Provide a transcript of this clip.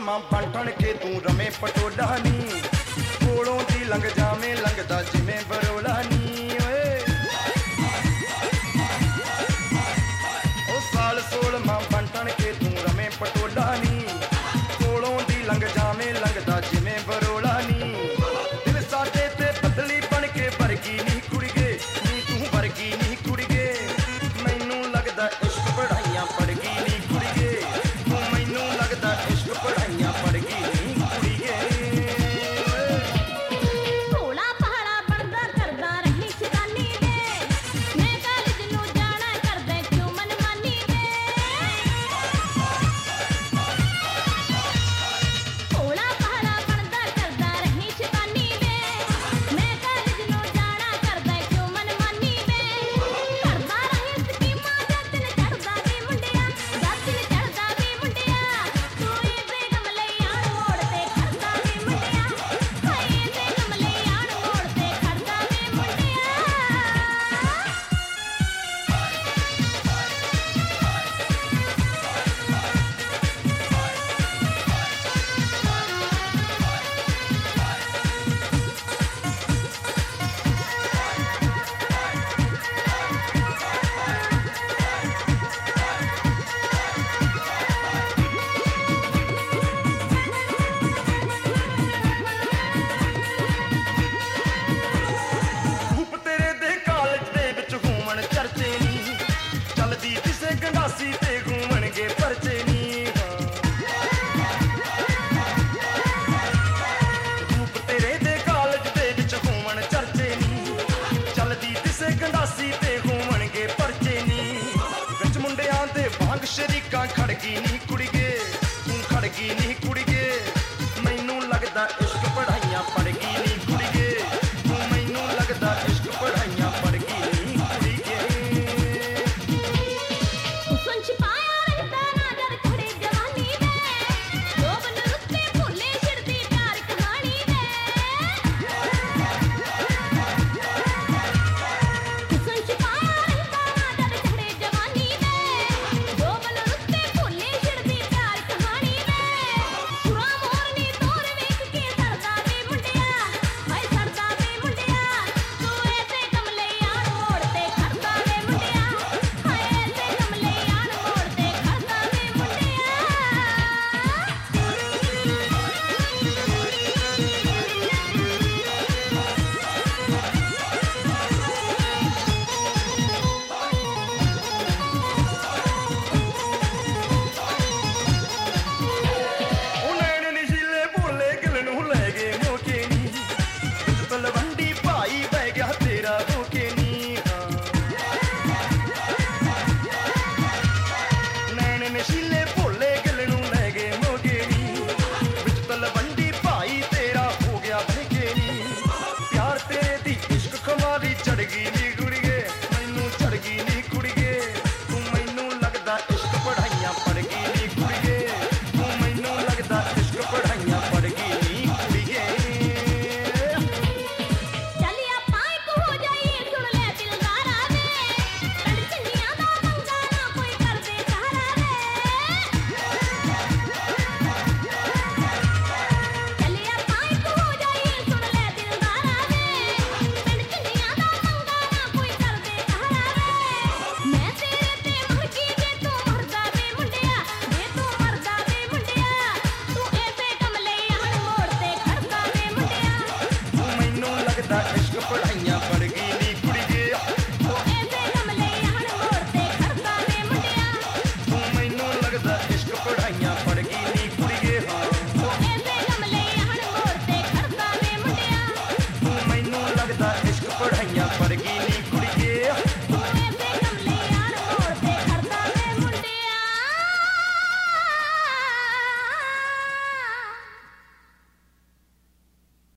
ਮਾਂ ਬੰਟਣ ਕੇ ਤੂੰ ਰਵੇਂ ਪਟੋਲਾ ਨੀ, ਕੋਲੋਂ ਦੀ ਲੰਘ ਜਾਵੇਂ ਲੰਘਦਾ ਜਿਵੇਂ ਬਰੋਲਾ ਨੀ ਓਏ। ਉਹ ਸਾਲ ਸੋਲ ਮਾਂ ਬੰਟਣ ਕੇ ਤੂੰ ਰਵੇਂ ਪਟੋਲਾ ਨੀ, ਕੋਲੋਂ ਦੀ ਲੰਘ ਜਾਵੇਂ ਲੰਘਦਾ ਜਿਵੇਂ ਬਰੋਲਾ ਨੀ। ਦਿਲ ਸਾਡੇ ਤੇ ਬਦਲੀ ਬਣ ਕੇ ਵਰਗੀ ਨੀ ਕੁੜੀਏ, ਨੀ ਤੂੰ ਵਰਗੀ ਨੀ ਕੁੜੀਏ। ਮੈਨੂੰ ਲੱਗਦਾ ਇਸ਼ਕ ਪੜ੍ਹਾਈਆਂ ਪੜ੍ਹ ਗਈ ਨੀ ਕੁੜੀਏ, ਤੂੰ ਮੈਨੂੰ ਲੱਗਦਾ ਇਸ਼ਕ ਪੜ੍ਹਾਈਆਂ ਪੜ੍ਹ ਗਈ ਨੀ ਕੁੜੀਏ। ਭੋਲਾ ਪਹਾੜਾ ਬਣਦਾ ਕਰਦਾ ਰਹੀ ਸ਼ੈਤਾਨੀ ਵੇ, ਮੈਂ ਕਾਲਜ ਨੂੰ ਜਾਣਾ ਕਰਦਾ ਕਿਉਂ ਮਨਮਾਨੀ ਵੇ। ਭੋਲਾ ਪਹਾੜਾ ਬਣਦਾ ਕਰਦਾ ਰਹੀ ਸ਼ੈਤਾਨੀ ਵੇ, ਮੈਂ ਕਾਲਜ ਨੂੰ ਜਾਣਾ ਕਰਦਾ ਕਿਉਂ ਮਨਮਾਨੀ ਵੇ। ਕਰਦਾ ਰਹੀ ਸਕੀਮਾਂ ਜੱਟ ਨੇ ਚੜਦਾ ਵੀ ਮੁੰਡਿਆ, ਜੱਟ ਨੇ ਚੜਦਾ ਵੀ ਮੁੰਡਿਆ। ਤੂੰ ਇਹ ਬੇਗਮ ਲਈ ਆਣ ਮੋੜ ਤੇ ਖੜਦਾ ਵੀ ਮੁੰਡਿਆ, ਹਾਏ ਇਹ ਬੇਗਮ ਲਈ ਆਣ ਮੋੜ ਤੇ ਖੜਦਾ ਵੀ ਮੁੰਡਿਆ। ਧੂਪ ਤੇਰੇ ਦੇ ਕਾਲਜ ਦੇ ਵਿੱਚ ਘੁੰਮਣ ਚਰਚੇ ਨੀ, ਚੱਲਦੀ ਕਿਸੇ ਗੰਡਾਸੀ ਤੇ ਘੁੰਮਣਗੇ ਪਰਚੇ ਨੀ। ਧੂਪ ਤੇਰੇ ਦੇ ਕਾਲਜ ਦੇ ਵਿੱਚ ਘੁੰਮਣ ਚਰਚੇ ਨੀ, ਚੱਲਦੀ ਕਿਸੇ ਗੰਡਾਸੀ ਤੇ ਘੁੰਮਣਗੇ ਪਰਚੇ ਨੀ। ਵਿੱਚ ਮੁੰਡਿਆਂ ਦੇ ਵਾਂਗ ਸ਼ਰੀਕਾਂ ਖੜ ਗਈ ਨੀ ਕੁੜੀਏ, ਤੂੰ ਖੜ ਗਈ ਨੀ ਕੁੜੀਏ। ਮੈਨੂੰ ਲੱਗਦਾ ਇਸ਼ਕ ਪੜ੍ਹਾਈਆਂ ਪੜ੍ਹ ਗਈ ਨੀ ਕੁੜੀਏ, ਤੂੰ ਮੈਨੂੰ ਲੱਗਦਾ ਇਸ਼ਕ ਪੜ੍ਹਾਈਆਂ ਪੜ੍ਹ ਗਈ ਨੀ ਕੁੜੀਏ। ਹੁਸਨ ਛਿਪਾਇਆ ਰਹਿੰਦਾ ਨਾ ਜਦ ਖੜੇ ਜਵਾਨੀ ਵੇ, ਜੋਬਨ ਰੁੱਤੇ ਭੁੱਲੇ ਛਿੜਦੀ ਪਿਆਰ ਕਹਾਣੀ ਵੇ। ਹੁਸਨ ਛਿਪਾਇਆ ਰਹਿੰਦਾ ਨਾ ਜਦ ਖੜੇ ਜਵਾਨੀ ਵੇ, ਜੋਬਨ ਰੁੱਤੇ ਭੁੱਲੇ ਛਿੜਦੀ ਪਿਆਰ ਕਹਾਣੀ ਵੇ। ਤੁਰਾ ਮੋਰਨੀ ਤੋਰ ਵੇਖ ਕੇ ਸੜਦਾ ਵੇ ਮੁੰਡਿਆ, ਹਾਏ ਸੜਦਾ ਵੇ ਮੁੰਡਿਆ। ਤੂੰ ਐਸੇ ਕਮਲੇ ਆਣ ਮੋੜ ਤੇ ਖੜਦਾ ਵੇ ਮੁੰਡਿਆ, ਹਾਏ ਐਸੇ ਕਮਲੇ ਆਣ ਮੋੜ ਤੇ ਖੜਦਾ ਵੇ ਮੁੰਡਿਆ। ਉਹ ਨੈਣ ਨਸ਼ੀਲੇ ਭੋਲੇ ਗਿਲ ਨੂੰ ਲੈ ਗਏ ਮੋਕੇ ਨੀ, ਵਿੱਚ ਤਲਵੰਡੀ ਭਾਈ ਬਹਿ ਗਿਆ ਤੇਰਾ ਹੋਕੇ ਨੀ। ਨੈਣ ਨਸ਼ੀਲੇ ਭੋਲੇ ਗਿਲ ਨੂੰ ਲੈ ਗਏ ਮੋਕੇ ਨੀ, ਵਿੱਚ ਤਲਵੰਡੀ ਭਾਈ ਤੇਰਾ ਹੋ ਗਿਆ ਬਹਿਕੇ ਨੀ। ਪਿਆਰ ਤੇਰੇ ਦੀ ਇਸ਼ਕ ਖਮਾਰੀ ਚੜ ਗਈ ਨੀ ਕੁੜੀਏ, ਮੈਨੂੰ ਚੜ ਗਈ ਨੀ ਕੁੜੀਏ। ਤੂੰ ਮੈਨੂੰ ਲੱਗਦਾ ਇਸ਼ਕ ਪੜ੍ਹਾਈਆਂ ਪੜ੍ਹ ਗਈ ਨੀ ਕੁੜੀਏ, ਤੂੰ ਮੈਨੂੰ ਲੱਗਦਾ ਇਸ਼ਕ ਪੜ੍ਹਾਈਆਂ ਪੜ੍ਹ ਗਈ ਨੀ ਕੁੜੀਏ। ਚੱਲ ਆਪਾਂ ਇੱਕ ਹੋ ਜਾਈਏ ਸੁਣ ਲੈ ਦਿਲਦਾਰਾ ਵੇ, ਪਿੰਡ ਚੰਗੀਆਂ ਦਾ ਮੰਗਾ ਨਾ ਕੋਈ ਕਰਦੇ ਸਹਾਰਾ ਵੇ। ਚੱਲ ਆਪਾਂ ਇੱਕ ਹੋ ਜਾਈਏ ਸੁਣ ਲੈ ਦਿਲਦਾਰਾ ਵੇ, ਪਿੰਡ ਚੰਗੀਆਂ ਦਾ ਮੰਗਾ ਨਾ ਕੋਈ ਕਰਦੇ ਸਹਾਰਾ ਵੇ। ਮੈਂ ਤੇਰੇ ਤੇ ਮਰ ਗਈ ਜੇ ਤੂੰ ਮਰਦਾ ਵੇ ਮੁੰਡਿਆ, ਜੇ ਤੂੰ ਮਰਦਾ ਵੇ ਮੁੰਡਿਆ। ਤੂੰ ਐਸੇ ਕਮਲੇ ਆਣ ਮੋੜ ਤੇ ਖੜਦਾ ਵੇ ਮੁੰਡਿਆ। ਤੂੰ ਮੈਨੂੰ ਲੱਗਦਾ ਇਸ਼ਕ ਪੜ੍ਹਾਈਆਂ